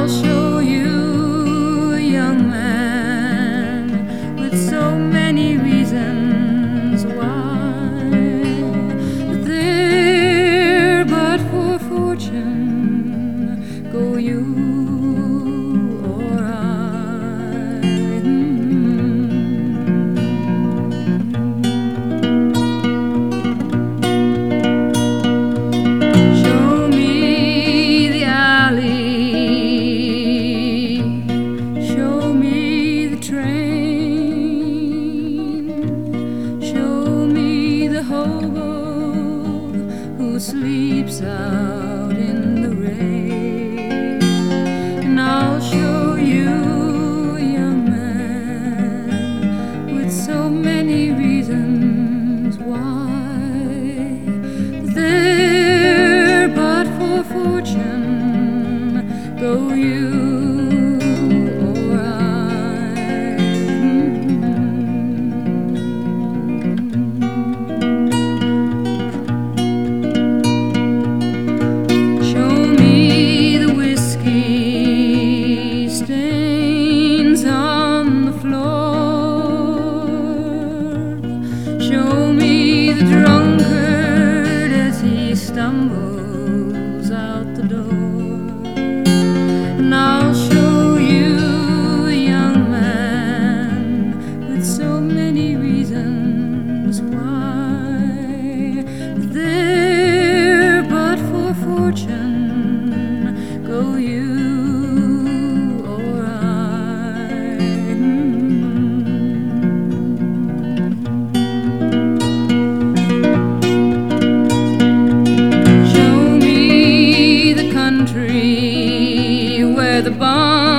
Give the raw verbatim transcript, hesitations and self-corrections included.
show you a young man with so many reasons why. There but for fortune go you or I. Show me the alley, show me the train, show me the hobo who sleeps out in the rain, and I'll show you a young man with so many reasons why. There but for fortune go you or I. Show me the whiskey stains on the floor, show me the drunkard as he stumbles out the door, and I'll show you a young man with so many reasons why. There but for fortune go you or I. Show me the country where the barn